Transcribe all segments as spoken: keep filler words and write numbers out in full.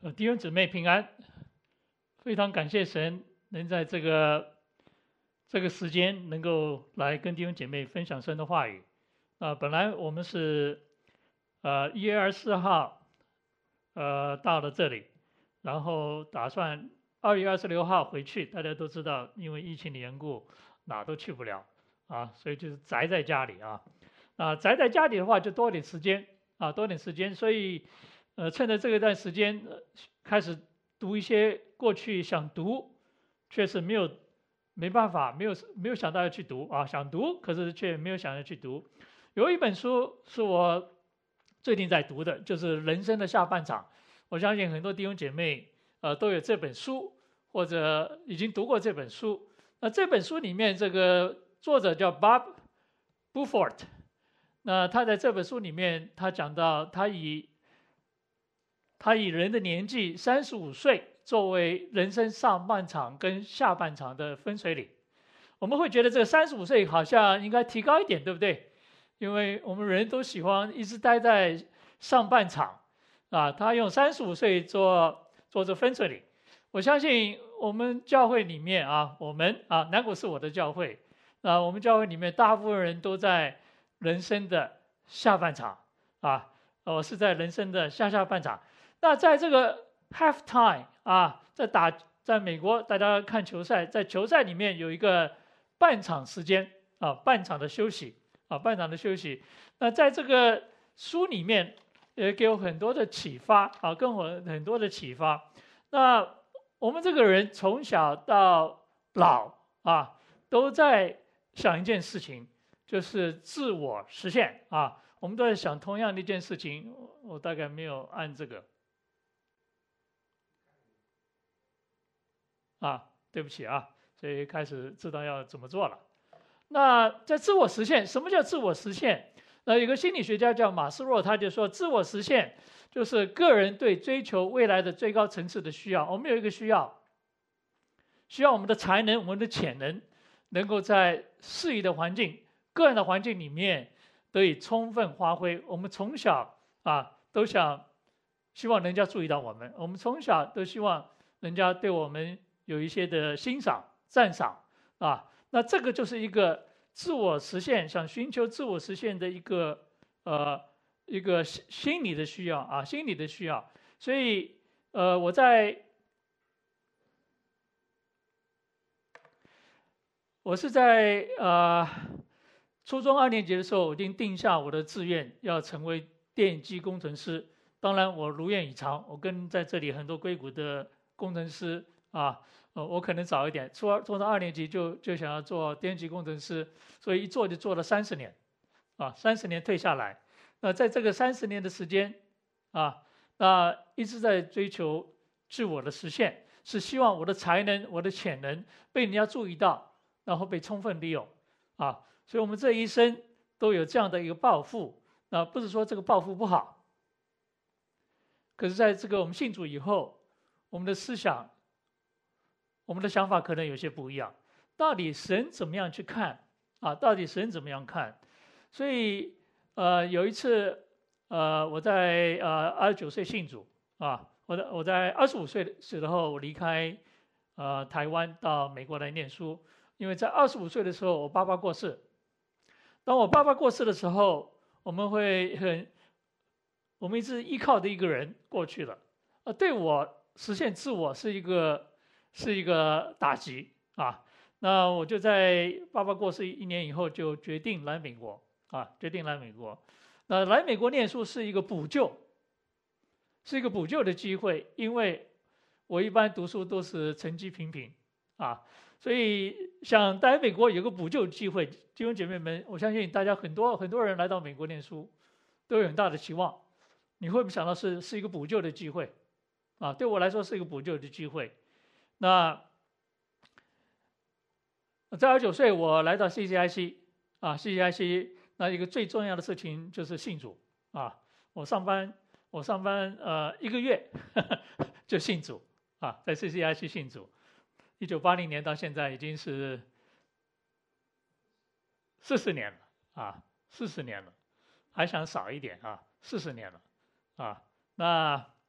呃，弟兄姊妹平安，非常感谢神能在这个这个时间能够来跟弟兄姐妹分享神的话语。啊、呃，本来我们是呃一月二十四号呃到了这里，然后打算二月二十六号回去。大家都知道，因为疫情的缘故，哪都去不了啊，所以就是宅在家里啊。啊，宅在家里的话就多点时间啊，多点时间，所以。呃，趁着这一段时间，呃，开始读一些过去想读，确实没有没办法，没有没有想到要去读啊，想读，可是却没有想要去读。有一本书是我最近在读的，就是《人生的下半场》。我相信很多弟兄姐妹呃都有这本书，或者已经读过这本书。那这本书里面，这个作者叫 Bob Buford。那他在这本书里面，他讲到他以他以人的年纪三十五岁作为人生上半场跟下半场的分水岭。我们会觉得这个三十五岁好像应该提高一点，对不对？因为我们人都喜欢一直待在上半场啊。他用三十五岁做做这分水岭。我相信我们教会里面啊，我们啊，南谷是我的教会啊，我们教会里面大部分人都在人生的下半场啊，我是在人生的下下半场。那在这个 half time 啊，在打在美国，大家看球赛，在球赛里面有一个半场时间啊，半场的休息啊，半场的休息。那在这个书里面也给我很多的启发啊，跟我很多的启发。那我们这个人从小到老啊，都在想一件事情，就是自我实现啊。我们都在想同样的一件事情，我大概没有按这个。啊，对不起啊，所以开始知道要怎么做了。那在自我实现，什么叫自我实现？呃，有个心理学家叫马斯洛，他就说，自我实现就是个人对追求未来的最高层次的需要。我们有一个需要，需要我们的才能、我们的潜能，能够在适宜的环境、个人的环境里面得以充分发挥。我们从小啊都想，希望人家注意到我们，我们从小都希望人家对我们有一些的欣赏、赞赏啊，那这个就是一个自我实现，想寻求自我实现的一个呃一个心理的需要啊，心理的需要。所以呃我在我是在呃初中二年级的时候，我已经定下我的志愿，要成为电机工程师。当然我如愿以偿，我跟在这里很多硅谷的工程师啊。呃，我可能早一点，初二、初中二年级就就想要做电机工程师，所以一做就做了三十年，啊，三十年退下来。那在这个三十年的时间，啊，那一直在追求自我的实现，是希望我的才能、我的潜能被人家注意到，然后被充分利用，啊，所以我们这一生都有这样的一个抱负。那不是说这个抱负不好，可是在这个我们信主以后，我们的思想。我们的想法可能有些不一样，到底神怎么样去看啊？到底神怎么样看？所以，呃，有一次，呃，我在呃二十九岁信主啊，我在我在二十五岁的时候，我离开呃台湾到美国来念书，因为在二十五岁的时候，我爸爸过世。当我爸爸过世的时候，我们会很，我们一直依靠的一个人过去了，呃，对我实现自我是一个。是一个打击啊！那我就在爸爸过世一年以后，就决定来美国啊，决定来美国。那来美国念书是一个补救，是一个补救的机会，因为我一般读书都是成绩平平啊，所以想来美国有个补救机会。弟兄姐妹们，我相信大家很多很多人来到美国念书，都有很大的期望。你会不会想到是是一个补救的机会啊？对我来说是一个补救的机会。那在二十九岁，我来到 C C I C 啊 ，C C I C 那一个最重要的事情就是信主啊。我上班，我上班呃一个月呵呵就信主啊，在 C C I C 信主。一九八零年到现在已经是四十年了啊，四十年了，还想少一点啊，四十年了啊。那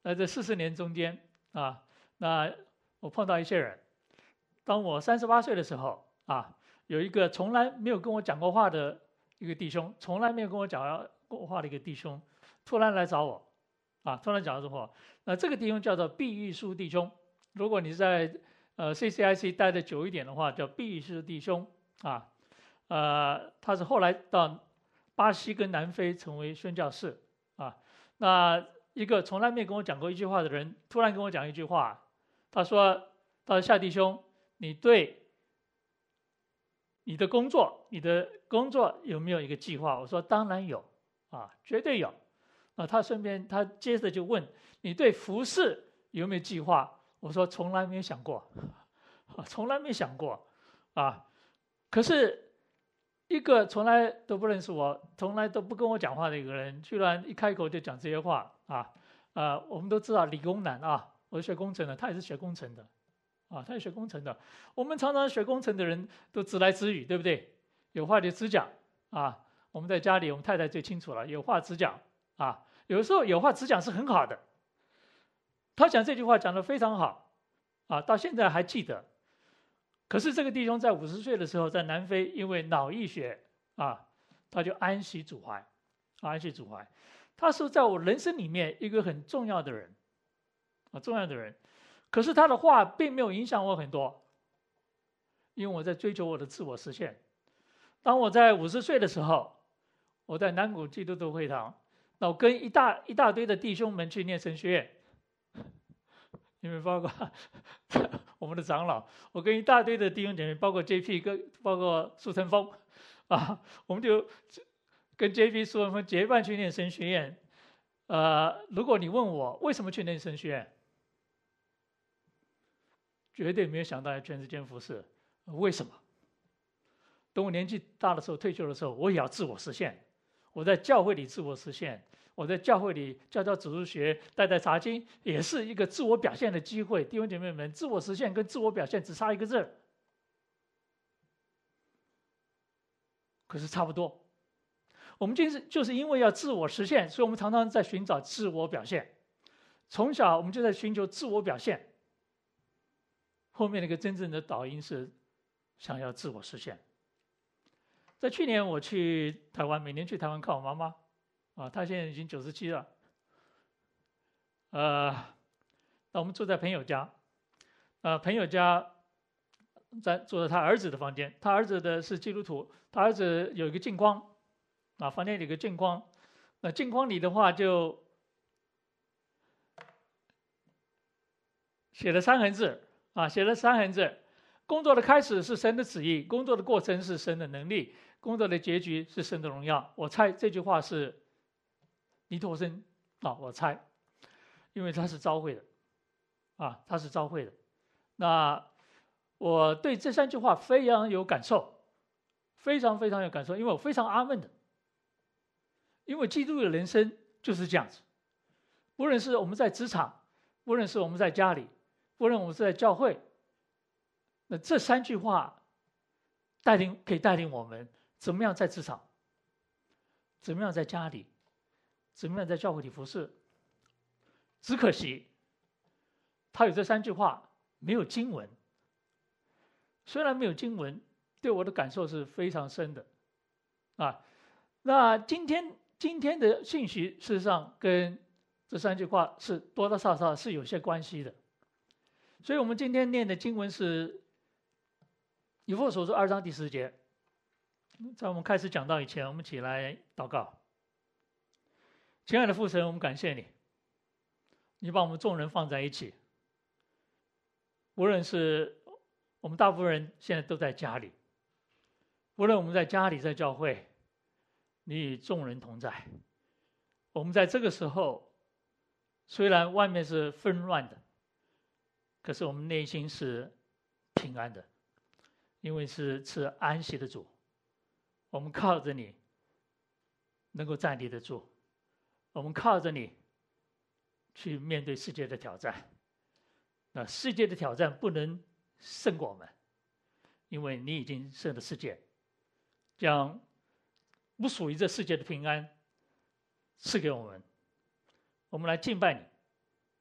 在这四十年中间啊，那我碰到一些人，当我三十八岁的时候啊，有一个从来没有跟我讲过话的一个弟兄，从来没有跟我讲过话的一个弟兄，突然来找我，啊，突然讲这话。那这个弟兄叫做毕玉书弟兄，如果你在呃 C C I C 待的久一点的话，叫毕玉书弟兄啊，呃，他是后来到巴西跟南非成为宣教士啊。那一个从来没跟我讲过一句话的人，突然跟我讲一句话，他说：“他说夏弟兄，你对你的工作，你的工作有没有一个计划？”我说：“当然有，啊，绝对有。”啊，他顺便他接着就问：“你对服事有没有计划？”我说：“从来没有想过，啊，从来没想过，啊。”可是，一个从来都不认识我、从来都不跟我讲话的一个人，居然一开口就讲这些话啊！啊，我们都知道理工男啊，我是学工程的，他也是学工程的，啊，他也学工程的。我们常常学工程的人都直来直语，对不对？有话就直讲啊。我们在家里，我们太太最清楚了，有话直讲啊。有的时候有话直讲是很好的。他讲这句话讲得非常好，啊，到现在还记得。可是这个弟兄在五十岁的时候，在南非因为脑溢血啊，他就安息主怀，安息主怀。他是在我人生里面一个很重要的人，啊，重要的人。可是他的话并没有影响我很多，因为我在追求我的自我实现。当我在五十岁的时候，我在南谷基督徒会堂，那我跟一大一大堆的弟兄们去念神学院。因为包括我们的长老，我跟一大堆的弟兄姐妹，包括 J P 跟包括苏成峰，啊，我们就跟 J P 苏成峰结伴去念神学院。呃，如果你问我为什么去念神学院，绝对没有想到要全时间服侍。为什么？等我年纪大的时候，退休的时候，我也要自我实现。我在教会里自我实现。我在教会里教教主日学、带带查经，也是一个自我表现的机会。弟兄姐妹们，自我实现跟自我表现只差一个字，可是差不多。我们就是就是因为要自我实现，所以我们常常在寻找自我表现。从小我们就在寻求自我表现，后面那个真正的导因是想要自我实现。在去年我去台湾，每年去台湾看我妈妈。啊，他现在已经九十七了。呃，那我们住在朋友家，呃，朋友家在住在他儿子的房间，他儿子的是基督徒，他儿子有一个镜框，啊，房间里有个镜框，那镜框里的话就写了三横字，啊，写了三横字，工作的开始是神的旨意，工作的过程是神的能力，工作的结局是神的荣耀。我猜这句话是尼托生啊，我猜，因为他是召会的，啊，他是召会的。那我对这三句话非常有感受，非常非常有感受，因为我非常阿闷的。因为基督的人生就是这样子，无论是我们在职场，无论是我们在家里，无论我们是在教会，那这三句话带领可以带领我们怎么样在职场，怎么样在家里。怎么样在教会里服侍？只可惜，他有这三句话，没有经文。虽然没有经文，对我的感受是非常深的，啊，那今天今天的信息事实上跟这三句话是多多少少是有些关系的。所以我们今天念的经文是以弗所书二章第十节。在我们开始讲道以前，我们起来祷告。亲爱的父神，我们感谢你，你把我们众人放在一起。无论是我们大部分人现在都在家里，无论我们在家里在教会，你与众人同在。我们在这个时候，虽然外面是纷乱的，可是我们内心是平安的，因为是赐安息的主。我们靠着你能够站立得住。我们靠着你去面对世界的挑战，那世界的挑战不能胜过我们，因为你已经胜了世界，将不属于这世界的平安赐给我们。我们来敬拜你，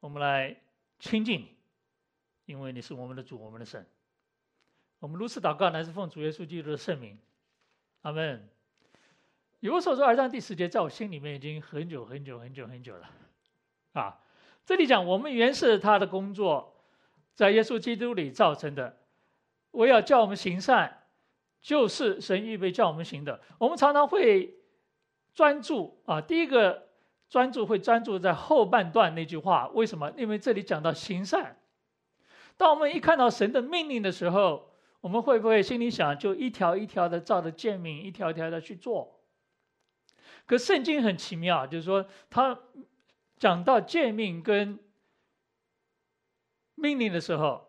我们来亲近你，因为你是我们的主，我们的神。我们如此祷告，乃是奉主耶稣基督的圣名，阿们。以弗所书二章第十节，在我心里面已经很久很久很久很久了啊。这里讲我们原是他的工作，在耶稣基督里造成的。我要叫我们行善，就是神预备叫我们行的。我们常常会专注啊，第一个专注会专注在后半段那句话，为什么？因为这里讲到行善。当我们一看到神的命令的时候，我们会不会心里想，就一条一条的照着诫命，一条一条的去做？可圣经很奇妙，就是说他讲到诫命跟命令的时候，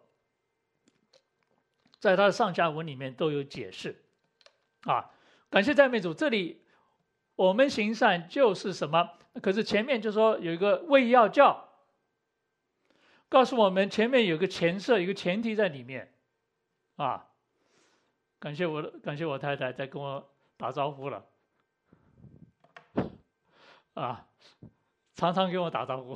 在他的上下文里面都有解释啊。感谢赞美主，这里我们行善就是什么？可是前面就说有一个为要叫，告诉我们前面有个前设，有个前提在里面啊。感谢我的感谢我太太在跟我打招呼了啊，常常跟我打招呼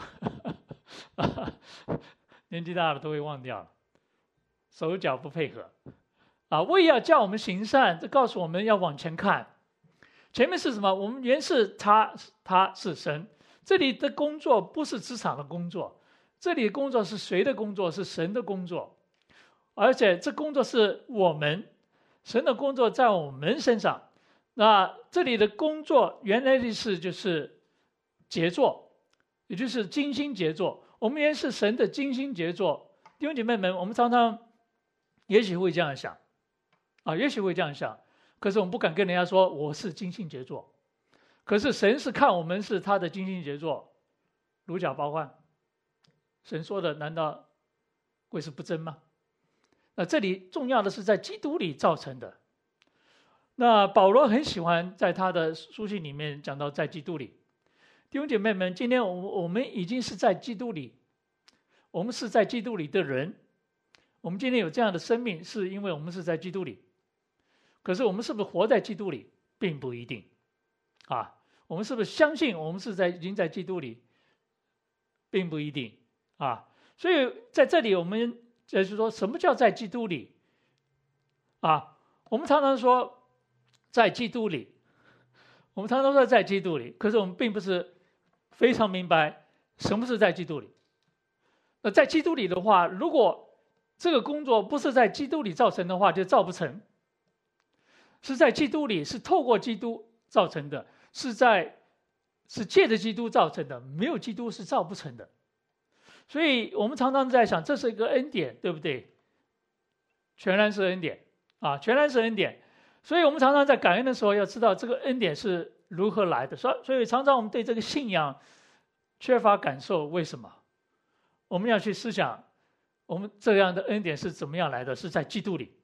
年纪大了都会忘掉了，手脚不配合啊。为要叫我们行善，这告诉我们要往前看。前面是什么？我们原是他，他是神。这里的工作不是职场的工作，这里的工作是谁的工作？是神的工作，而且这工作是我们神的工作在我们身上。那这里的工作原来的意思就是杰作，也就是精心杰作。我们原是神的精心杰作。弟兄姐妹们，我们常常也许会这样想啊，也许会这样想，可是我们不敢跟人家说我是精心杰作。可是神是看我们是他的精心杰作，如假包换。神说的难道会是不真吗？那这里重要的是在基督里造成的。那保罗很喜欢在他的书信里面讲到在基督里。弟兄姐妹们，今天我们我们已经是在基督里，我们是在基督里的人。我们今天有这样的生命，是因为我们是在基督里。可是我们是不是活在基督里，并不一定啊。我们是不是相信我们是在已经在基督里，并不一定啊。所以在这里我们就是说什么叫在基督里啊？我们常常说在基督里，我们常常说在基督里，可是我们并不是非常明白什么是在基督里。那在基督里的话，如果这个工作不是在基督里造成的话，就造不成。是在基督里，是透过基督造成的，是在是借着基督造成的，没有基督是造不成的。所以我们常常在想，这是一个恩典，对不对？全然是恩典啊，全然是恩典。所以我们常常在感恩的时候，要知道这个恩典是如何来的。所所以常常我们对这个信仰缺乏感受，为什么？我们要去思想，我们这样的恩典是怎么样来的？是在基督里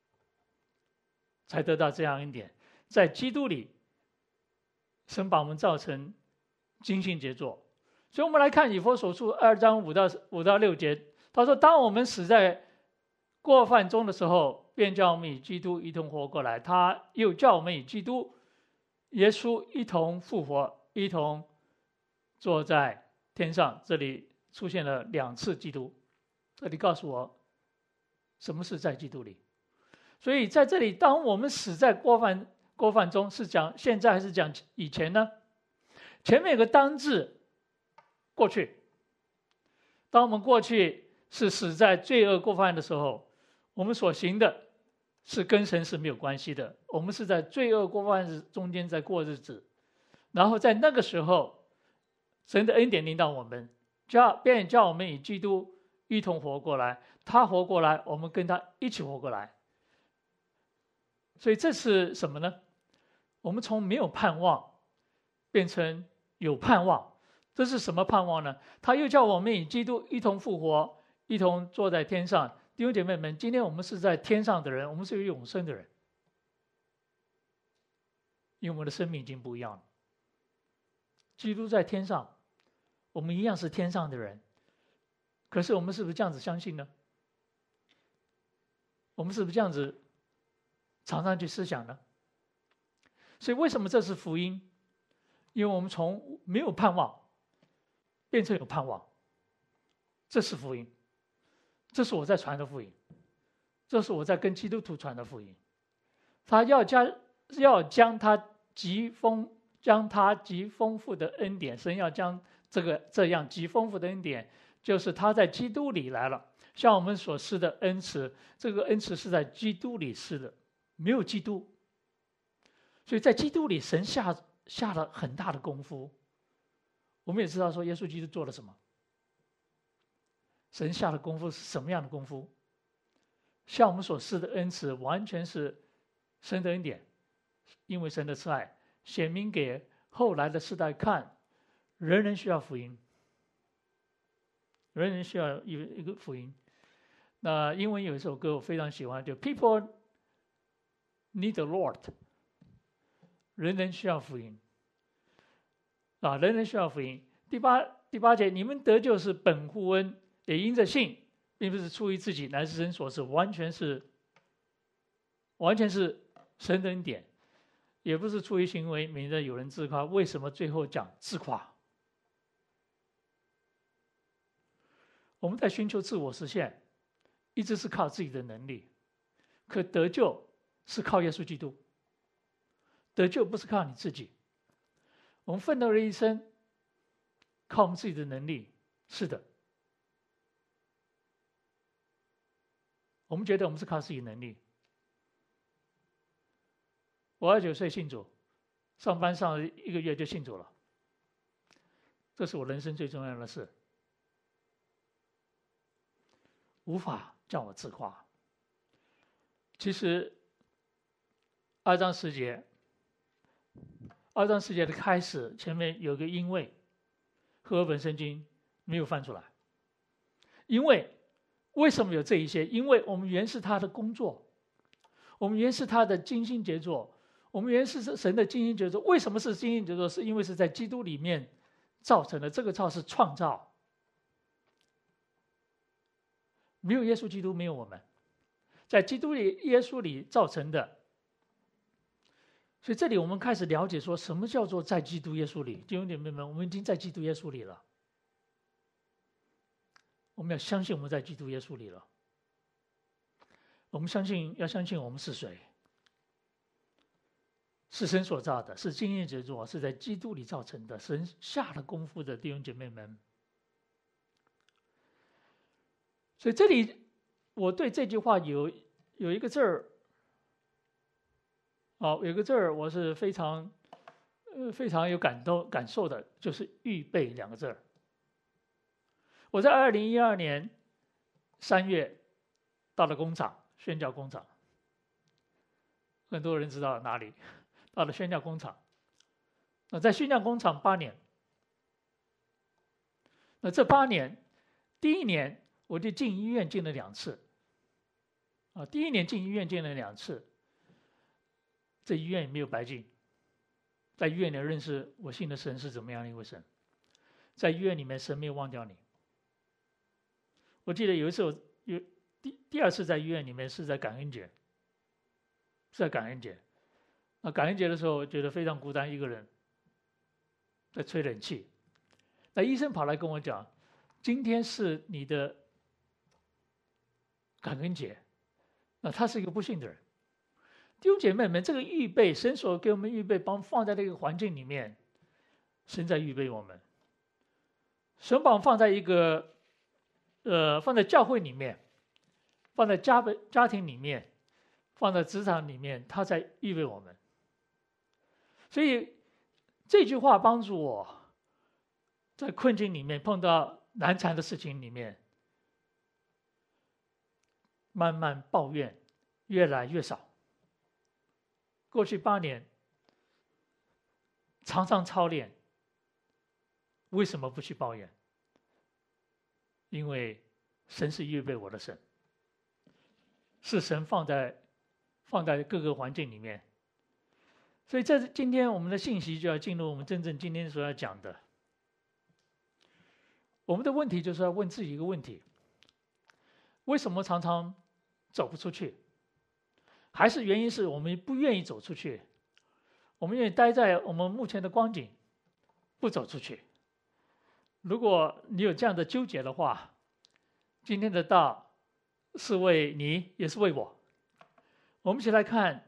才得到这样恩典，在基督里，神把我们造成精心杰作。所以我们来看以弗所书二章五到五到六节，他说：“当我们死在过犯中的时候，便叫我们与基督一同活过来；他又叫我们与基督耶稣一同复活，一同坐在天上。”这里出现了两次基督，这里告诉我什么是在基督里。所以在这里，当我们死在过犯过犯中，是讲现在还是讲以前呢？前面有个当字，过去。当我们过去是死在罪恶过犯的时候，我们所行的是跟神是没有关系的，我们是在罪恶过犯中间在过日子。然后在那个时候，神的恩典临到我们，叫便叫我们与基督一同活过来，他活过来，我们跟他一起活过来。所以这是什么呢？我们从没有盼望变成有盼望，这是什么盼望呢？他又叫我们与基督一同复活，一同坐在天上。弟兄姐妹们，今天我们是在天上的人，我们是有永生的人，因为我们的生命已经不一样了。基督在天上，我们一样是天上的人。可是我们是不是这样子相信呢？我们是不是这样子常常去思想呢？所以为什么这是福音？因为我们从没有盼望变成有盼望。 这是福音，这是我在传的福音，这是我在跟基督徒传的福音。他要将要将他极丰将他极丰富的恩典，神要将这个这样极丰富的恩典，就是他在基督里来了。像我们所施的恩慈，这个恩慈是在基督里施的，没有基督，所以在基督里，神下下了很大的功夫。我们也知道说，耶稣基督做了什么？神下的功夫是什么样的功夫？像我们所施的恩慈，完全是神的恩典，因为神的慈爱显明给后来的世代看，人人需要福音，人人需要一一个福音。那英文有一首歌我非常喜欢，就 People need the Lord， 人人需要福音啊，人人需要福音。第八第八节，你们得救是本乎恩，也因着信，并不是出于自己，乃是神所赐，完全是完全是神的恩典，也不是出于行为，免得有人自夸。为什么最后讲自夸？我们在寻求自我实现，一直是靠自己的能力，可得救是靠耶稣基督。得救不是靠你自己，我们奋斗了一生，靠我们自己的能力，是的。我们觉得我们是靠自己能力。我二十九岁信主，上班上了一个月就信主了，这是我人生最重要的事。无法叫我自夸。其实，二章十节，二章十节的开始前面有个因为，和合本圣经没有翻出来。因为为什么有这一些？因为我们原是他的工作，我们原是他的精心杰作，我们原是神的精心杰作。为什么是精心杰作？是因为是在基督里面造成的。这个造是创造。没有耶稣基督，没有我们，在基督里、耶稣里造成的。所以这里我们开始了解说，什么叫做在基督耶稣里？弟兄姐妹们，我们已经在基督耶稣里了。我们要相信我们在基督耶稣里了。我们相信，要相信我们是谁？是神所造的，是经验杰作，是在基督里造成的，神下了功夫的弟兄姐妹们。所以这里我对这句话有有一个字儿，哦，有一个字儿我是非常呃非常有感动感受的，就是预备两个字儿。我在二零一二年三月到了工厂，宣教工厂，很多人知道哪里，到了宣教工厂。那在宣教工厂八年，那这八年，第一年我就进医院进了两次，啊，第一年进医院进了两次，这医院也没有白进，在医院里认识我信的神是怎么样的一位神，在医院里面神没有忘掉你。我记得有一次我有第第二次在医院里面是在感恩节，是在感恩节，那感恩节的时候我觉得非常孤单，一个人在吹冷气，那医生跑来跟我讲，今天是你的感恩节，那他是一个不幸的人。弟兄姐妹们，这个预备，神所给我们预备，帮放在那个环境里面，神在预备我们。神把我们放在一个，呃，放在教会里面，放在家家庭里面，放在职场里面，他在预备我们。所以这句话帮助我，在困境里面碰到难缠的事情里面，慢慢抱怨越来越少。过去八年常常操练，为什么不去抱怨？因为神是预备我的神，是神放在放在各个环境里面。所以这今天我们的信息就要进入我们真正今天所要讲的。我们的问题就是要问自己一个问题：为什么常常走不出去？还是原因是我们不愿意走出去，我们愿意待在我们目前的光景，不走出去。如果你有这样的纠结的话， 今天的道是为你，也是为我。我们一起来看，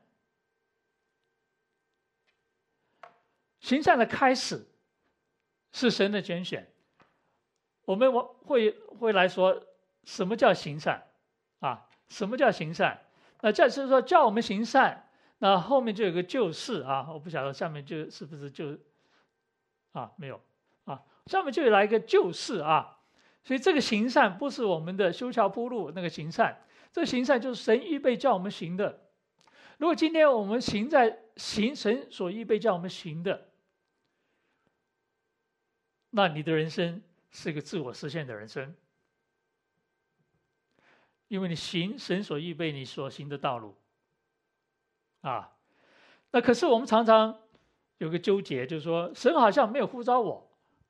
行善的开始是神的拣选。我们会会来说，什么叫行善啊？什么叫行善？那这是说叫我们行善，那后面就有个救世啊，我不晓得下面就是不是就啊没有啊，下面就来一个救世啊。所以这个行善不是我们的修桥铺路那个行善，这个行善就是神预备叫我们行的。如果今天我们行在行神所预备叫我们行的，那你的人生是一个自我实现的人生，因为你行神所预备你所行的道路啊。那可是我们常常有个纠结，就是说神好像没有呼召我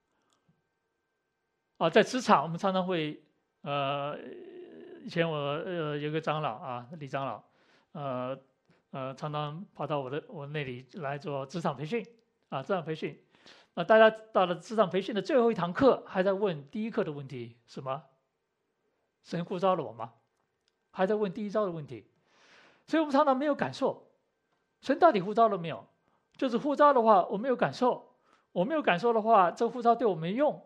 啊。在职场我们常常会呃，以前我呃有个长老啊，李长老，呃呃常常跑到我的我那里来做职场培训啊，职场培训。啊，大家到了职场培训的最后一堂课，还在问第一课的问题，什么？神呼召了我吗？还在问第一招的问题，所以我们常常没有感受，神到底呼召了没有？就是呼召的话，我没有感受，我没有感受的话，这呼召对我没用。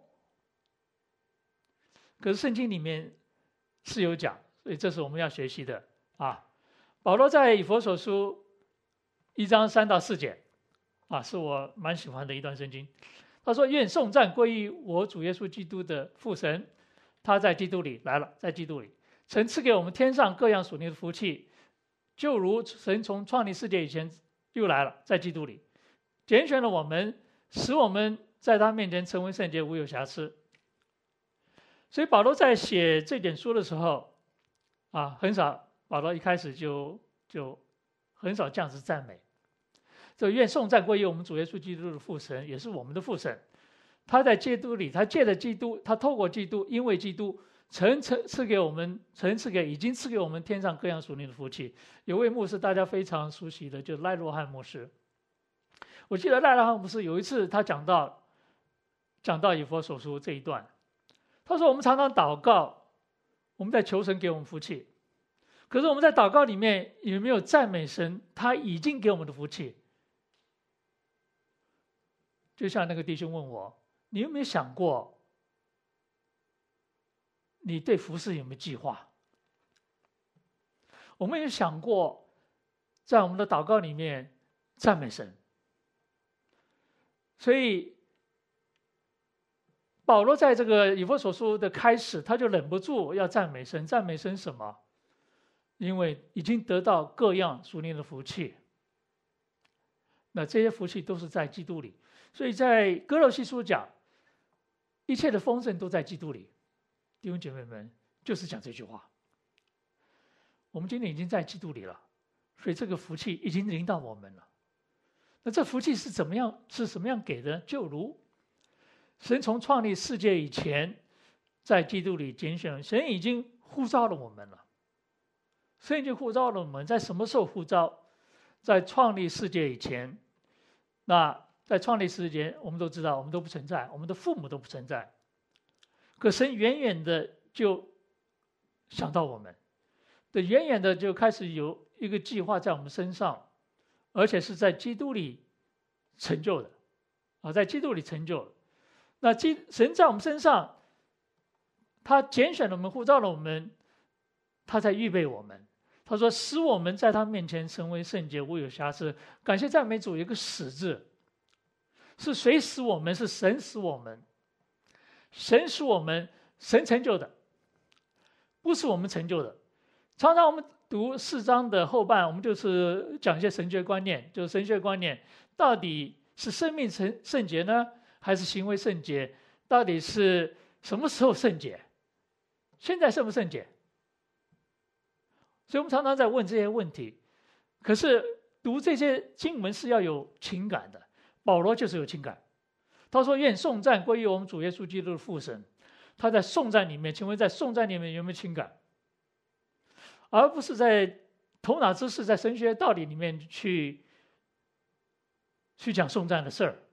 可是圣经里面是有讲，所以这是我们要学习的啊。保罗在以弗所书一章三到四节。啊，是我蛮喜欢的一段圣经。他说：“愿颂赞归于我主耶稣基督的父神，他在基督里来了，在基督里曾赐给我们天上各样属灵的福气，就如神从创立世界以前又来了，在基督里拣选了我们，使我们在他面前成为圣洁，无有瑕疵。”所以保罗在写这点书的时候，啊，很少保罗一开始就就很少这样子赞美。这愿颂赞归于我们主耶稣基督的父神，也是我们的父神。他在基督里，他借着基督，他透过基督，因为基督曾赐赐给我们，曾赐给已经赐给我们天上各样属灵的福气。有位牧师大家非常熟悉的，就是赖洛汉牧师。我记得赖洛汉牧师有一次他讲到讲到以弗所书这一段，他说我们常常祷告，我们在求神给我们福气，可是我们在祷告里面有没有赞美神？他已经给我们的福气。就像那个弟兄问我，你有没有想过，你对服事有没有计划？我们有想过，在我们的祷告里面赞美神。所以保罗在这个以弗所书的开始，他就忍不住要赞美神。赞美神什么？因为已经得到各样属灵的福气。那这些福气都是在基督里。所以在哥罗西书讲，一切的丰盛都在基督里。弟兄姐妹们，就是讲这句话。我们今天已经在基督里了，所以这个福气已经临到我们了。那这福气是怎么样？是什么样给的？就如神从创立世界以前，在基督里拣选，神已经呼召了我们了。神已经呼召了我们，在什么时候呼召？在创立世界以前。那在创立世界，我们都知道，我们都不存在，我们的父母都不存在。可神远远的就想到我们，对，远远的就开始有一个计划在我们身上，而且是在基督里成就的，啊，在基督里成就的。那基神在我们身上，他拣选了我们，呼召了我们，他在预备我们。他说：“使我们在他面前成为圣洁，无有瑕疵。”感谢赞美主，有一个“使”字。是谁使我们？是神使我们。神使我们，神成就的，不是我们成就的。常常我们读四章的后半，我们就是讲一些神学观念，就是神学观念到底是生命圣圣洁呢，还是行为圣洁？到底是什么时候圣洁？现在圣不圣洁？所以我们常常在问这些问题。可是读这些经文是要有情感的。保罗就是有情感，他说：“愿颂赞归于我们主耶稣基督的父神。”他在颂赞里面，请问在颂赞里面有没有情感？而不是在头脑知识、在神学道理里面去去讲颂赞的事儿。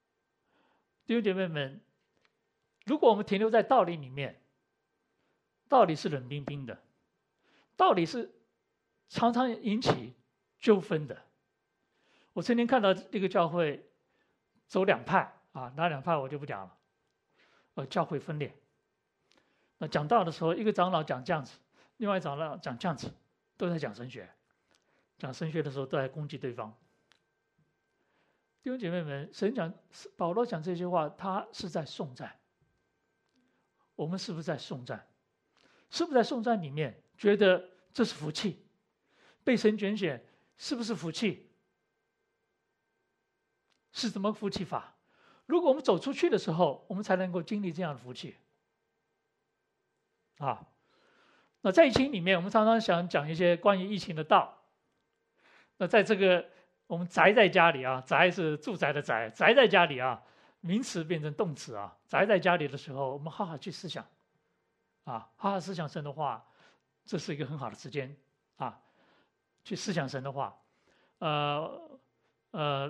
弟兄姐妹们，如果我们停留在道理里面， 道理是冷冰冰的，道理是常常引起纠纷的。我曾经看到这个教会走两派啊，哪两派我就不讲了。呃，教会分裂。那讲道的时候，一个长老讲这样子，另外长老讲这样子，都在讲神学。讲神学的时候都在攻击对方。弟兄姐妹们，神讲保罗讲这些话，他是在颂赞。我们是不是在颂赞？是不是在颂赞里面觉得这是福气？被神拣选是不是福气？是怎么福气法？如果我们走出去的时候，我们才能够经历这样的福气。啊，那在疫情里面，我们常常想讲一些关于疫情的道。那在这个我们宅在家里啊，宅是住宅的宅，宅在家里啊，名词变成动词啊，宅在家里的时候，我们好好去思想，啊，好好思想神的话，这是一个很好的时间啊，去思想神的话。呃呃。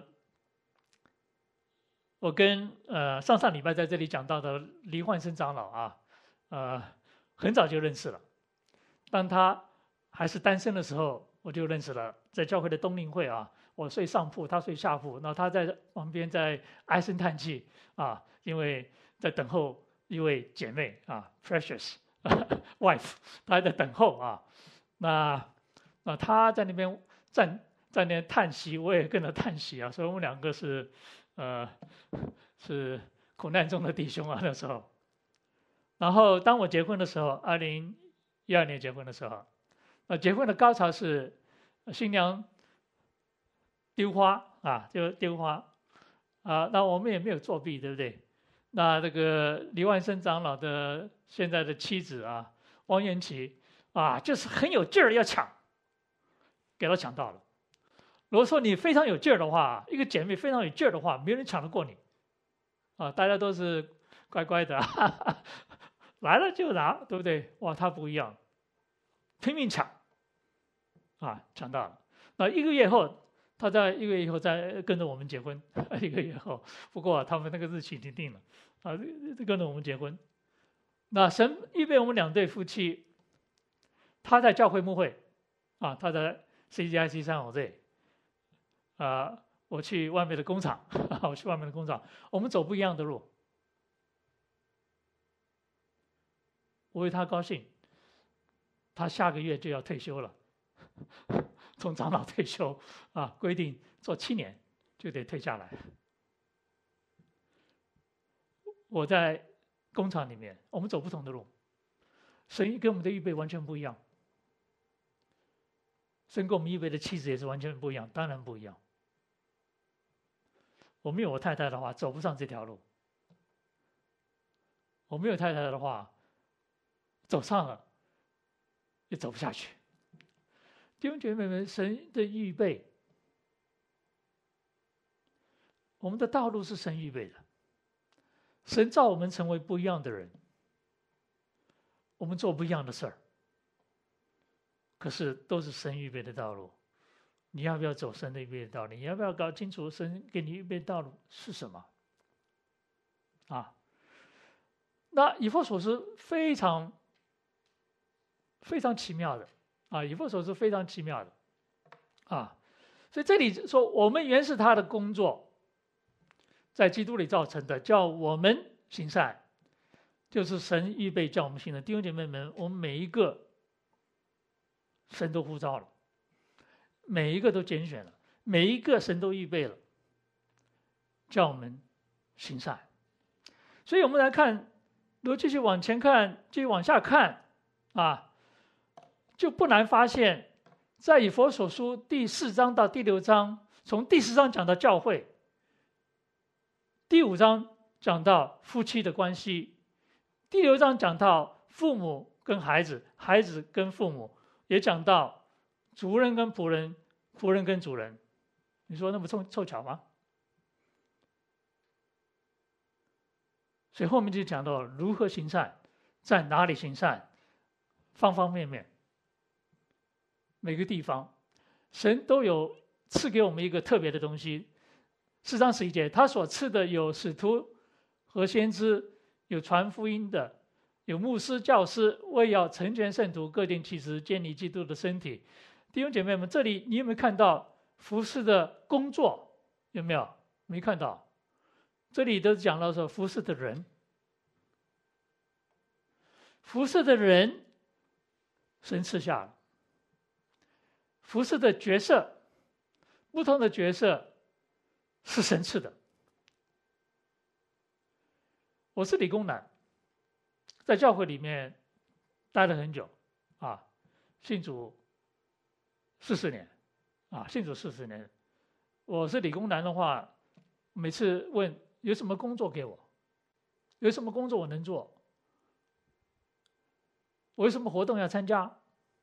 我跟呃上上礼拜在这里讲到的黎焕生长老啊，呃很早就认识了。当他还是单身的时候，我就认识了，在教会的冬令会啊，我睡上铺，他睡下铺，然后他在旁边在唉声叹气啊，因为在等候一位姐妹啊 ，Precious wife， 他还在等候啊。那那他在那边站在那边叹息，我也跟着叹息啊，所以我们两个是。呃，是苦难中的弟兄啊，那时候。然后当我结婚的时候，二零一二年结婚的时候，呃，结婚的高潮是新娘丢花啊，就丢花啊。那我们也没有作弊，对不对？那这个黎万生长老的现在的妻子啊，王元琪啊，就是很有劲儿要抢，给他抢到了。如果说你非常有劲儿的话，一个姐妹非常有劲儿的话，没人抢得过你，啊，大家都是乖乖的，哈哈，来了就拿，对不对？哇，他不一样，拼命抢，啊，抢到了。那一个月后，他在一个月以后再跟着我们结婚，一个月后，不过他们那个日期已经定了，啊，跟着我们结婚。那神预备我们两对夫妻，他在教会牧会，啊，他在 C G I C 三 O Z。啊、呃，我去外面的工厂，我去外面的工厂，我们走不一样的路。我为他高兴，他下个月就要退休了，从长老退休啊，规定做七年就得退下来。我在工厂里面，我们走不同的路，神跟我们的预备完全不一样，神跟我们预备的妻子也是完全不一样，当然不一样。我没有我太太的话，走不上这条路；我没有太太的话，走上了也走不下去。弟兄姐妹们，神的预备，我们的道路是神预备的。神造我们成为不一样的人，我们做不一样的事儿，可是都是神预备的道路。你要不要走神的预备的道路？你要不要搞清楚神给你预备的道路是什么？啊，那以弗所书非常非常奇妙的啊，以弗所书非常奇妙的啊，所以这里说我们原是他的工作，在基督里造成的，叫我们行善，就是神预备叫我们行善。弟兄姐妹们，我们每一个神都呼召了。每一个都拣选了，每一个神都预备了，叫我们行善。所以我们来看，如果继续往前看，继续往下看，啊，就不难发现，在以弗所书第四章到第六章，从第四章讲到教会，第五章讲到夫妻的关系，第六章讲到父母跟孩子，孩子跟父母，也讲到主人跟仆人，仆人跟主人，你说那不凑凑巧吗？所以后面就讲到如何行善，在哪里行善，方方面面，每个地方，神都有赐给我们一个特别的东西。四章十一节，他所赐的有使徒和先知，有传福音的， 有牧师、教师，为要成全圣徒，各定其职，建立基督的身体。弟兄姐妹们，这里你有没有看到服侍的工作？有没有？没看到。这里都讲到说服侍的人，服侍的人，神赐下了。服侍的角色，不同的角色是神赐的。我是理工男，在教会里面待了很久，啊，信主四十年，啊，信主四十年。我是理工男的话，每次问有什么工作给我，有什么工作我能做，我有什么活动要参加，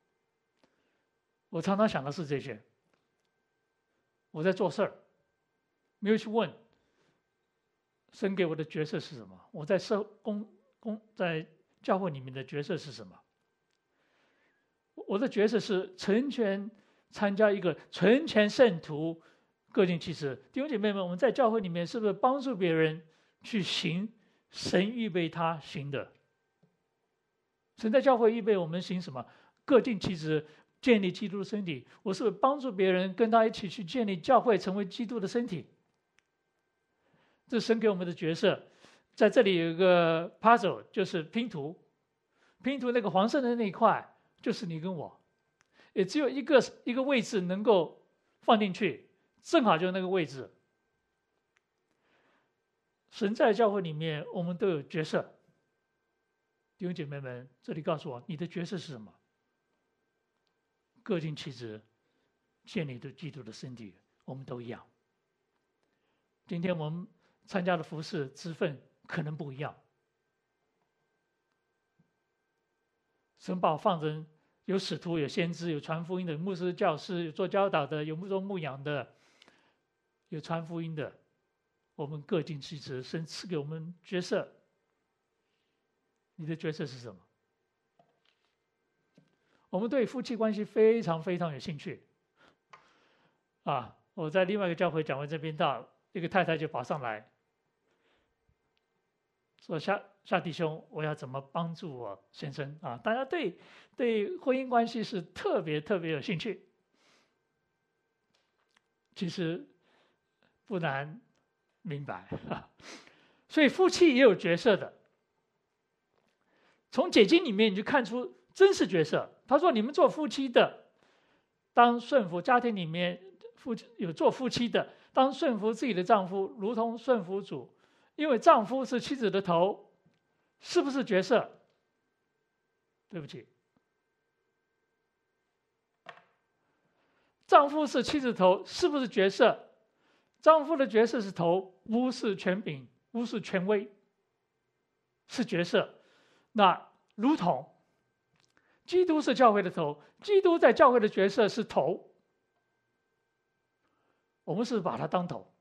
我常常想的是这些。我在做事儿，没有去问神给我的角色是什么，我在社工工在教会里面的角色是什么。我的角色是成全参加一个成全圣徒，各尽其职。弟兄姐妹们，我们在教会里面是不是帮助别人去行神预备他行的？神在教会预备我们行什么？各尽其职，建立基督的身体。我是不是帮助别人跟他一起去建立教会，成为基督的身体？这是神给我们的角色。在这里有一个 puzzle， 就是拼图，拼图那个黄色的那一块就是你跟我，也只有一个一个位置能够放进去，正好就是那个位置。神在教会里面，我们都有角色。弟兄姐妹们，这里告诉我，你的角色是什么？各尽其职，建立的基督的身体，我们都一样。今天我们参加的服事职分可能不一样。神把我放成有使徒、有先知、有传福音的牧师、教师，有做教导的，有做牧养的，有传福音的。我们各尽其职，神赐给我们角色。你的角色是什么？我们对夫妻关系非常非常有兴趣。啊，我在另外一个教会讲完这边道，一个太太就跑上来，说夏夏弟兄，我要怎么帮助我先生啊？大家对对婚姻关系是特别特别有兴趣。其实不难明白啊，所以夫妻也有角色的。从解经里面你就看出真实角色。他说：“你们做夫妻的，当顺服家庭里面夫有做夫妻的，当顺服自己的丈夫，如同顺服主，因为丈夫是妻子的头。”是不是角色？对不起，丈夫是妻子头，是不是角色？丈夫的角色是头，不是权柄，不是权威，是角色。那如同基督是教会的头，基督在教会的角色是头，我们是把他当头。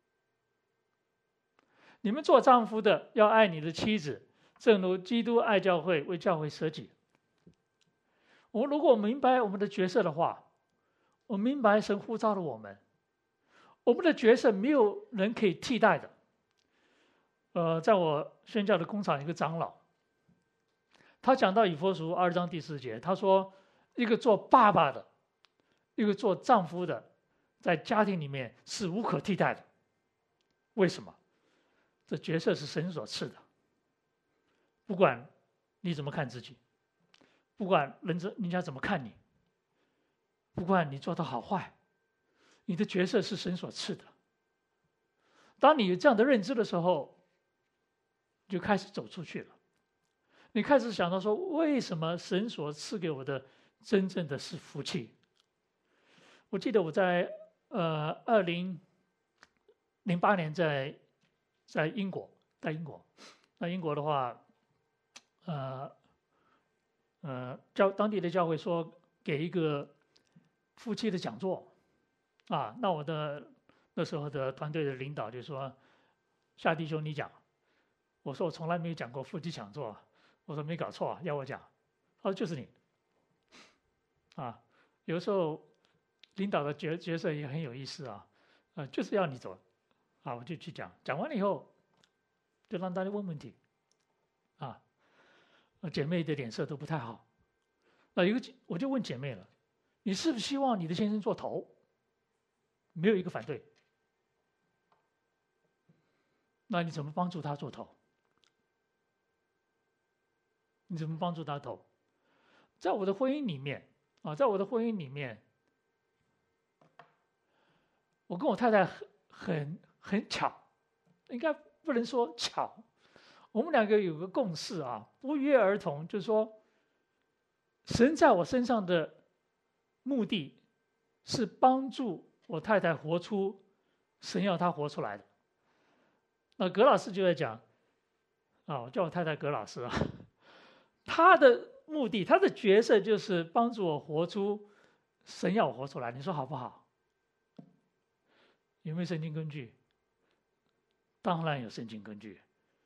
你们做丈夫的要爱你的妻子，正如基督爱教会，为教会舍己。我们如果明白我们的角色的话，我明白神呼召了我们，我们的角色没有人可以替代的。呃，在我宣教的工厂，有一个长老，他讲到以弗所书二章第四节，他说：“一个做爸爸的，一个做丈夫的，在家庭里面是无可替代的。为什么？这角色是神所赐的。不管你怎么看自己，不管人家人家怎么看你，不管你做的好坏，你的角色是神所赐的。当你有这样的认知的时候，就开始走出去了。你开始想到说，为什么神所赐给我的真正的是福气？我记得我在呃二零零八年在在英国，在英国，那英国的话，呃呃教当地的教会说给一个夫妻的讲座，啊，那我的那时候的团队的领导就说：“夏弟兄，你讲。”我说：“我从来没有讲过夫妻讲座。”我说：“没搞错啊，要我讲。”他说：“就是你。”啊，有时候领导的角角色也很有意思啊，呃，就是要你走，啊，我就去讲，讲完了以后，就让大家问问题，啊， 姐妹的脸色都不太好。那一个我就问姐妹了，你是不是希望你的先生做头？没有一个反对。那你怎么帮助他做头？你怎么帮助他头？在我的婚姻里面啊，在我的婚姻里面，我跟我太太很很很巧，应该不能说巧，我们两个有个共识啊，不约而同，就是说，神在我身上的目的是帮助我太太活出神要她活出来的。那葛老师就在讲，啊，我叫我太太葛老师啊，他的目的，他的角色就是帮助我活出神要我活出来，你说好不好？有没有圣经根据？当然有圣经根据。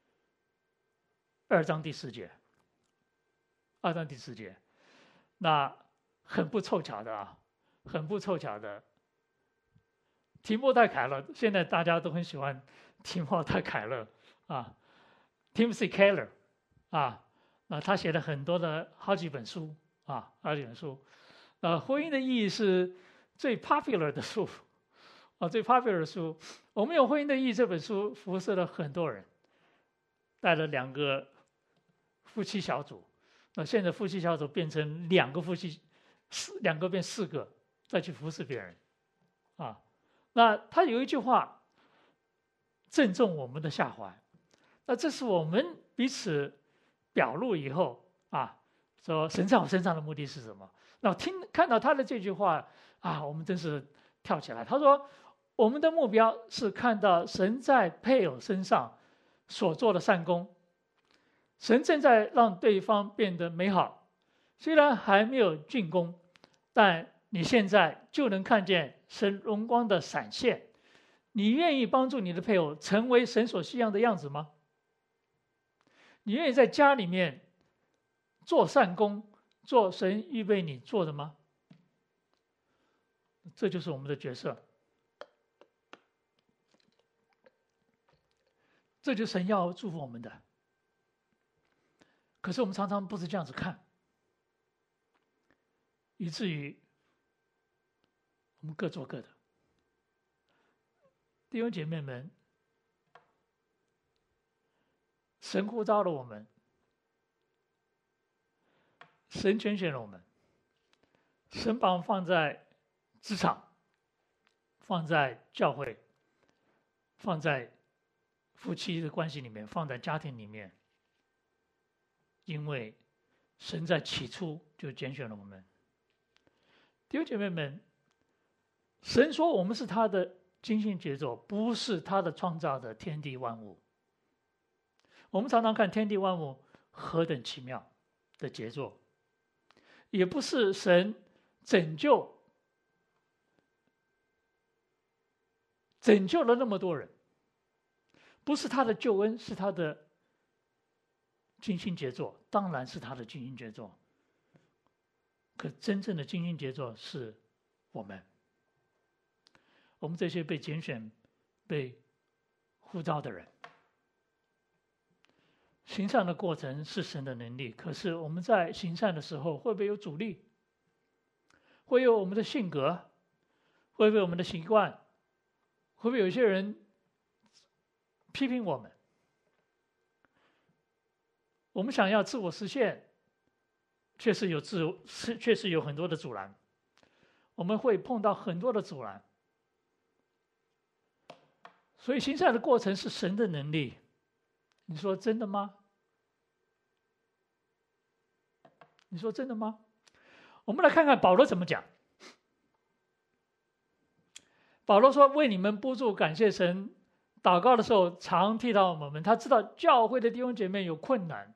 二章第四节，二章第四节，那很不凑巧的啊，很不凑巧的。提摩太凯勒，现在大家都很喜欢提摩太凯勒啊 ，Timothy Keller 啊，那他写了很多的好几本书啊，好几本书。呃，婚姻的意义是最 popular 的书啊，最 popular 的书。我们有《婚姻的意义》这本书辐射了很多人，带了两个夫妻小组，那现在夫妻小组变成两个夫妻，四两个变四个，再去服侍别人啊。那他有一句话正中我们的下怀，那这是我们彼此表露以后啊，说神在我身上的目的是什么？那听看到他的这句话啊，我们真是跳起来。他说，我们的目标是看到神在配偶身上所做的善功，神正在让对方变得美好，虽然还没有竣工，但你现在就能看见神荣光的闪现。你愿意帮助你的配偶成为神所需要的样子吗？你愿意在家里面做善功，做神预备你做的吗？这就是我们的角色，这就是神要祝福我们的。可是我们常常不是这样子看，以至于我们各做各的。弟兄姐妹们，神呼召了我们，神拣选了我们，神把我们放在职场，放在教会，放在夫妻的关系里面，放在家庭里面，因为神在起初就拣选了我们。弟兄姐妹们，神说我们是他的精心杰作，不是他的创造的天地万物。我们常常看天地万物何等奇妙的杰作，也不是神拯救拯救了那么多人，不是他的救恩，是他的精心杰作，当然是他的精心杰作。可真正的精心杰作是我们，我们这些被拣选、被呼召的人。行善的过程是神的能力，可是我们在行善的时候，会不会有阻力？会有我们的性格，会不会有我们的习惯？会不会有一些人批评我们？我们想要自我实现，确实有自是确实有很多的阻拦，我们会碰到很多的阻拦。所以行善的过程是神的能力，你说真的吗？你说真的吗？我们来看看保罗怎么讲。保罗说：“为你们不住感谢神，祷告的时候常提到我们。他知道教会的弟兄姐妹有困难，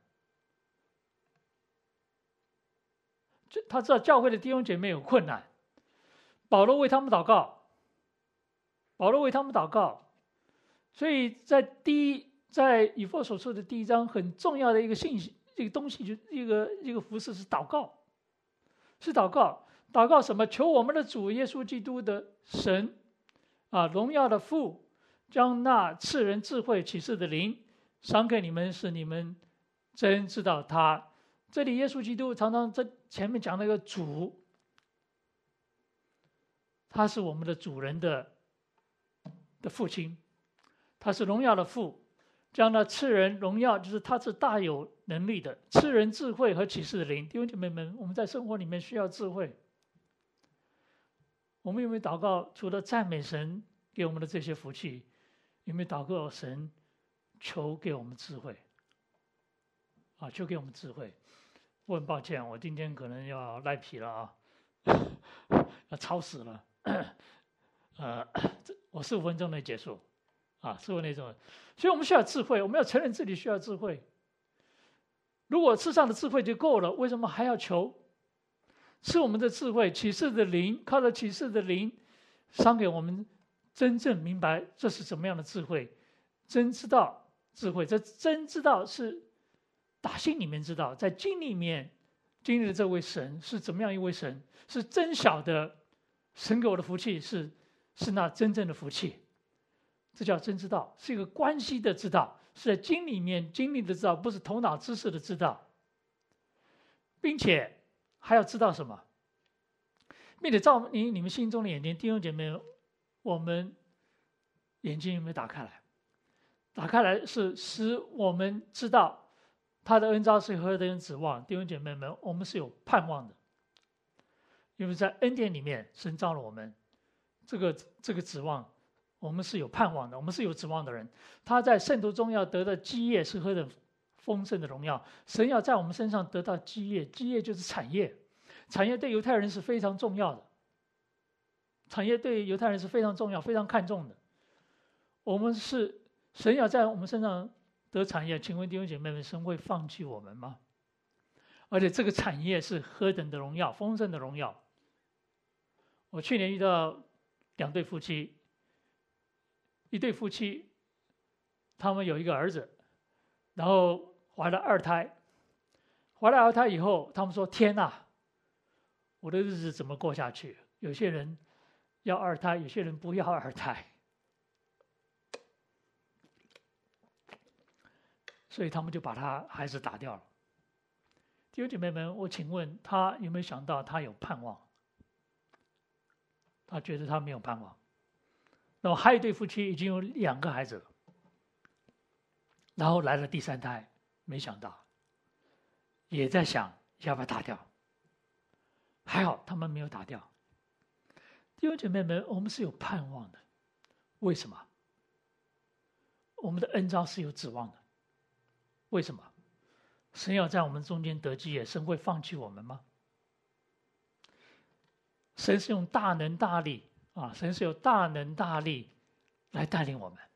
他知道教会的弟兄姐妹有困难，保罗为他们祷告，保罗为他们祷告。所以在第一，在以弗所书的第一章，很重要的一个信息，这个东西就一个一个服事是祷告，是祷告，祷告什么？求我们的主耶稣基督的神啊，荣耀的父，将那赐人智慧启示的灵赏给你们，使你们真知道他这里耶稣基督常常在前面讲那个主，他是我们的主人的的父亲，他是荣耀的父，这样的赐人荣耀，就是他是大有能力的，赐人智慧和启示的灵。弟兄姐妹们，我们在生活里面需要智慧。我们有没有祷告？除了赞美神给我们的这些福气，有没有祷告神求给我们智慧？啊，求给我们智慧。我很抱歉，我今天可能要赖皮了啊，要超时了。呃，我十五分钟内结束，啊，十五分钟内结束。所以我们需要智慧，我们要承认自己需要智慧。如果世上的智慧就够了，为什么还要求？是我们的智慧，启示的灵，靠着启示的灵，赏给我们真正明白这是什么样的智慧，真知道智慧，这真知道是打心里面知道，在经里面经历的这位神是怎么样一位神，是真晓得神给我的福气是是那真正的福气，这叫真知道，是一个关系的知道，是在经里面经历的知道，不是头脑知识的知道，并且还要知道什么，并且照你你们心中的眼睛，弟兄姐妹，我们眼睛有没有打开来？打开来是使我们知道他的恩召是何等指望。弟兄姐妹们，我们是有盼望的，因为在恩典里面神召了我们，这个这个指望我们是有盼望的，我们是有指望的人。他在圣徒中要得的基业是何等丰盛的荣耀，神要在我们身上得到基业，基业就是产业，产业对犹太人是非常重要的，产业对犹太人是非常重要非常看重的。我们是神要在我们身上得产业，请问弟兄姐妹们，神会放弃我们吗？而且这个产业是何等的荣耀，丰盛的荣耀。我去年遇到两对夫妻，一对夫妻他们有一个儿子，然后怀了二胎，怀了二胎以后，他们说天哪，我的日子怎么过下去？有些人要二胎，有些人不要二胎，所以他们就把他孩子打掉了。弟兄姐妹们，我请问他有没有想到他有盼望？他觉得他没有盼望。那么还有一对夫妻已经有两个孩子了，然后来了第三胎，没想到，也在想要不要打掉，还好他们没有打掉。弟兄姐妹们，我们是有盼望的，为什么？我们的恩召是有指望的，为什么？神要在我们中间得基业，神会放弃我们吗？神是用大能大力啊，神是有大能大力来带领我们。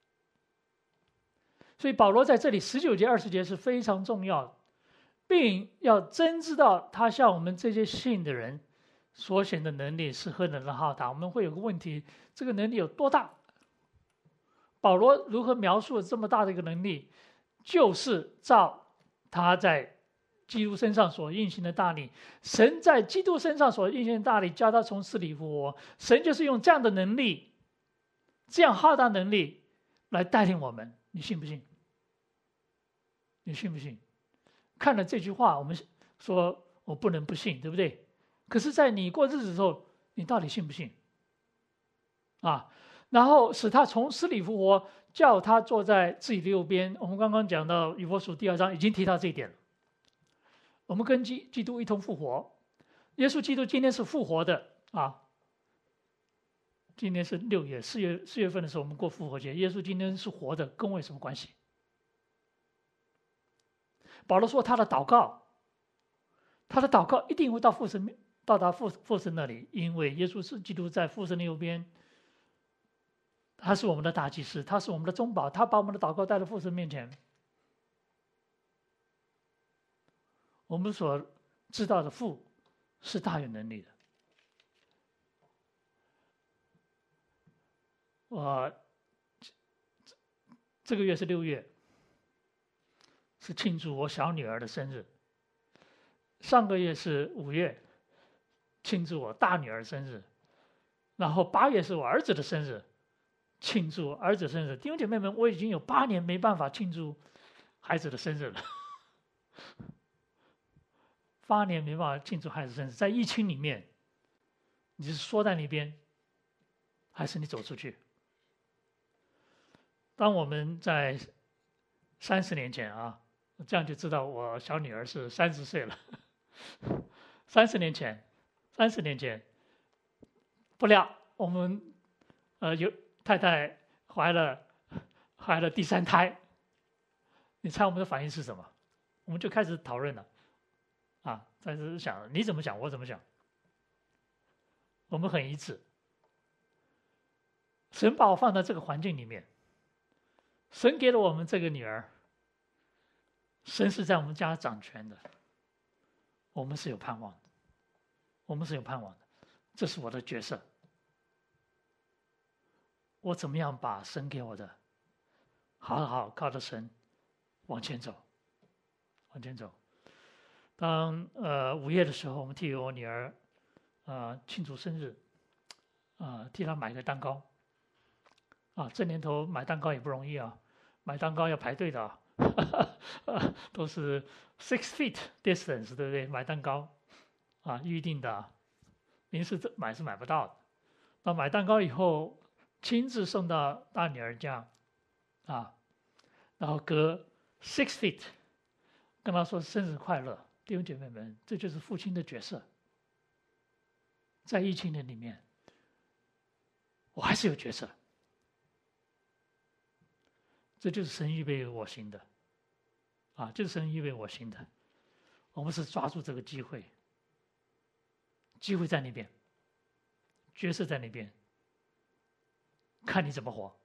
所以保罗在这里十九节、二十节是非常重要的，并要真知道他向我们这些信的人所显的能力是何等的浩大。我们会有个问题，这个能力有多大？保罗如何描述这么大的一个能力？就是照他在基督身上所运行的大力，神在基督身上所运行的大力，叫他从死里复活。神就是用这样的能力，这样浩大能力来带领我们，你信不信？你信不信？看了这句话，我们说我不能不信，对不对？可是，在你过日子的时候，你到底信不信？啊，然后使他从死里复活，叫他坐在自己的右边。我们刚刚讲到以弗所第二章已经提到这一点了。我们跟基基督一同复活，耶稣基督今天是复活的啊。今天是六月、四月、四月份的时候，我们过复活节。耶稣今天是活的，跟我有什么关系？保罗说他的祷告，他的祷告一定会到父神，到达父父神那里，因为耶稣是基督在父神的右边，他是我们的大祭司，他是我们的中保，他把我们的祷告带到父神面前。我们所知道的父是大有能力的。我这个月是六月，是庆祝我小女儿的生日。上个月是五月，庆祝我大女儿生日。然后八月是我儿子的生日，庆祝儿子生日。弟兄姐妹们，我已经有八年没办法庆祝孩子的生日了。 八年没办法庆祝孩子生日，在疫情里面，你是缩在那边，还是你走出去？当我们在三十年前啊，这样就知道我小女儿是三十岁了。三十年前，三十年前，不料我们呃有太太怀了怀了第三胎，你猜我们的反应是什么？我们就开始讨论了，啊，开始想你怎么想，我怎么想，我们很一致。神把我放在这个环境里面，神给了我们这个女儿，神是在我们家掌权的，我们是有盼望的，我们是有盼望的，这是我的角色。我怎么样把神给我的，好好靠着神往前走，往前走。当呃午夜的时候，我们替我女儿啊、呃、庆祝生日，啊、呃、替她买个蛋糕，啊这年头买蛋糕也不容易啊，买蛋糕要排队的啊，都是 six feet distance， 对不对？买蛋糕啊预定的、啊，临时买是买不到的。那买蛋糕以后，亲自送到大女儿家，啊，然后隔 six feet 跟她说生日快乐。弟兄姐妹们，这就是父亲的角色。在疫情的里面，我还是有角色，这就是神预备我行的，啊，就是神预备我行的。我们是抓住这个机会，机会在那边，角色在那边，看你怎么活，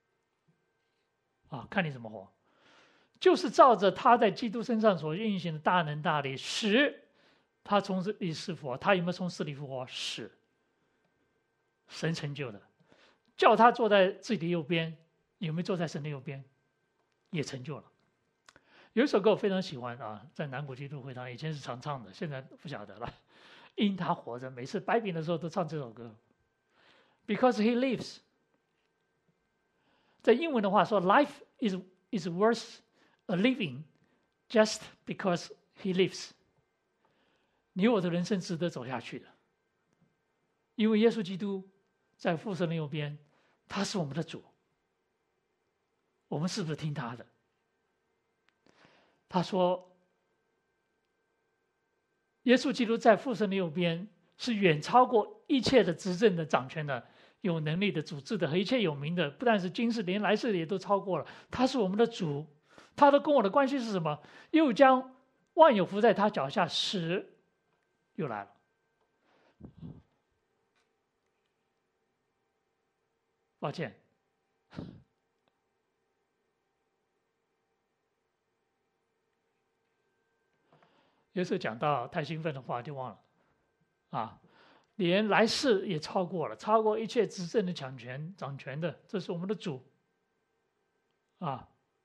啊，看你怎么活。就是照着他在基督身上所运行的大能大力，使他从死里复活。他有没有从死里复活？是神成就的。叫他坐在自己的右边，有没有坐在神的右边？也成就了。有一首歌我非常喜欢啊，在南谷基督会堂以前是常唱的，现在不晓得了。因他活着，每次摆饼的时候都唱这首歌。Because he lives。在英文的话说 ，life is is worth a living just because he lives。你我的人生值得走下去的，因为耶稣基督在父神的右边，他是我们的主。我们是不是听他的？他说，耶稣基督在父神的右边，是远超过一切的执政的、掌权的、有能力的、主治的和一切有名的，不但是今世，连来世也都超过了。他是我们的主。他的跟我的关系是什么？又将万有伏在他脚下，使又来了。抱歉，有时候讲到太兴奋的话就忘了啊，连来世也超过了，超过一切执政的、强权、掌权的，这是我们的主啊。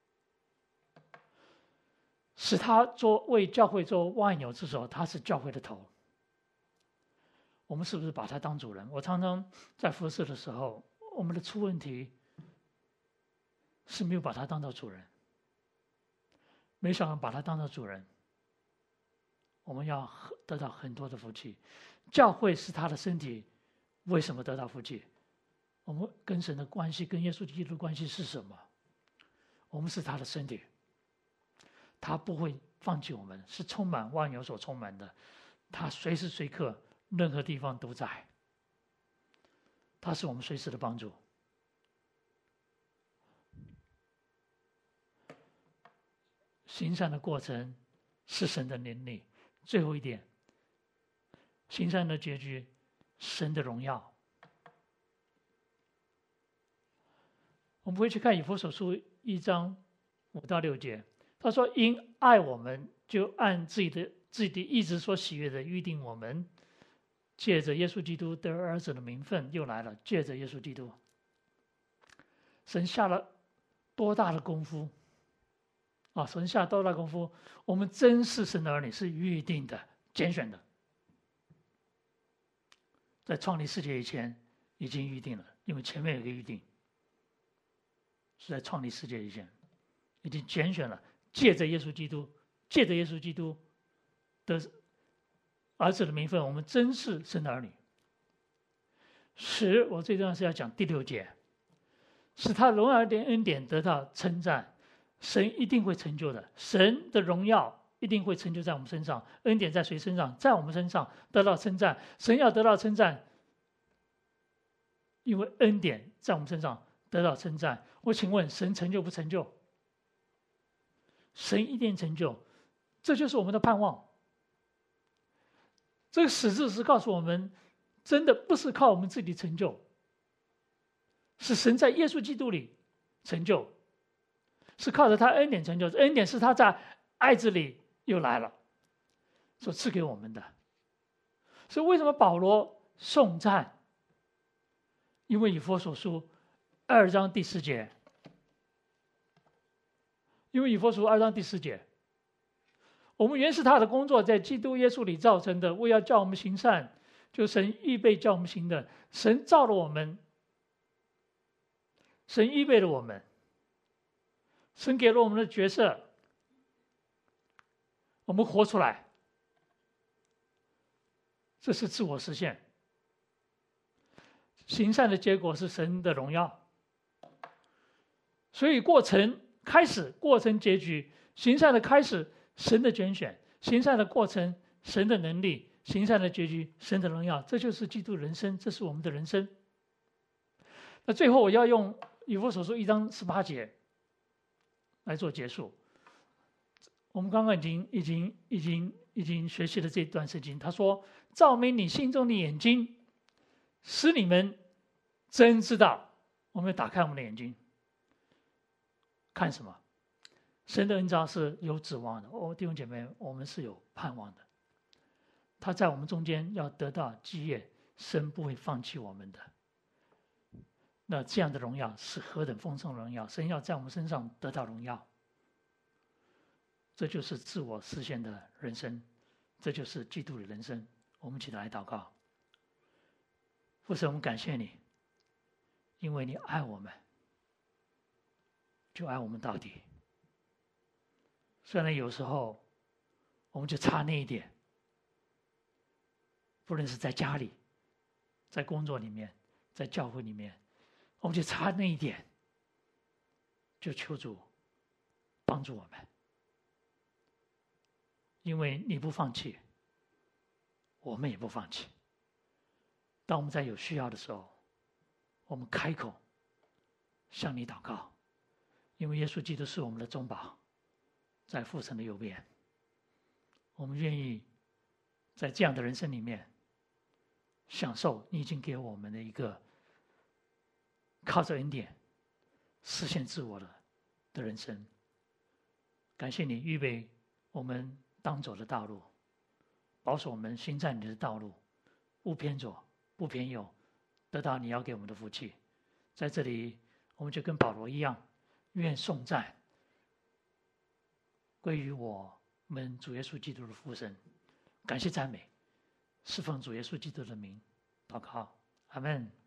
使他做为教会做万有之首，他是教会的头。我们是不是把他当主人？我常常在服侍的时候，我们的出问题是没有把他当到主人，没想到把他当到主人，我们要得到很多的福气。教会是他的身体，为什么得到福气？我们跟神的关系，跟耶稣基督的关系是什么？我们是他的身体。他不会放弃我们，是充满万有所充满的。他随时随刻、任何地方都在。他是我们随时的帮助。行善的过程是神的能力。最后一点，行善的结局，神的荣耀。我们回去看以弗所书一章五到六节。他说：“因爱我们，就按自己的自己的意志所喜悦的预定我们，借着耶稣基督得儿子的名分。”又来了，借着耶稣基督，神下了多大的功夫啊！神下多大功夫，我们真是神的儿女，是预定的、拣选的，在创立世界以前已经预定了，因为前面有个预定，是在创立世界以前已经拣选了。借着耶稣基督，借着耶稣基督的儿子的名分，我们真是神的儿女。使我最重要是要讲第六节，使他荣耀的恩典得到称赞，神一定会成就的，神的荣耀一定会成就在我们身上，恩典在谁身上？在我们身上得到称赞，神要得到称赞，因为恩典在我们身上得到称赞。我请问，神成就不成就？神一定成就，这就是我们的盼望。这个使字是告诉我们，真的不是靠我们自己成就，是神在耶稣基督里成就，是靠着他恩典成就。恩典是他在爱子里又来了，所赐给我们的。所以为什么保罗颂赞？因为以弗所书二章第四节，因为以弗所书二章第四节，我们原是他的工作，在基督耶稣里造成的，为要叫我们行善，就神预备叫我们行的。神造了我们，神预备了我们，神给了我们的角色，我们活出来，这是自我实现。行善的结果是神的荣耀。所以过程开始，过程结局，行善的开始，神的拣选；行善的过程，神的能力；行善的结局，神的荣耀。这就是基督人生，这是我们的人生。那最后我要用以弗所书一章十八节来做结束。我们刚刚已经已经已经已经学习了这段圣经。他说：“照明你心中的眼睛，使你们真知道。”我们要打开我们的眼睛，看什么？神的恩召是有指望的。哦，弟兄姐妹，我们是有盼望的。他在我们中间要得到基业，神不会放弃我们的。那这样的荣耀是何等丰盛的荣耀！神要在我们身上得到荣耀，这就是自我实现的人生，这就是基督的人生。我们一起来祷告。父神，我们感谢你，因为你爱我们，就爱我们到底。虽然有时候我们就差那一点，不论是在家里、在工作里面、在教会里面，我们就差那一点，就求主帮助我们，因为你不放弃，我们也不放弃。当我们在有需要的时候，我们开口向你祷告，因为耶稣基督是我们的中保，在父神的右边。我们愿意在这样的人生里面享受你已经给我们的一个靠着恩典实现自我的的人生。感谢你预备我们当走的道路，保守我们行在你的道路，不偏左不偏右，得到你要给我们的福气。在这里我们就跟保罗一样，愿颂赞归于我们主耶稣基督的父神。感谢赞美，侍奉主耶稣基督的名祷告，阿们。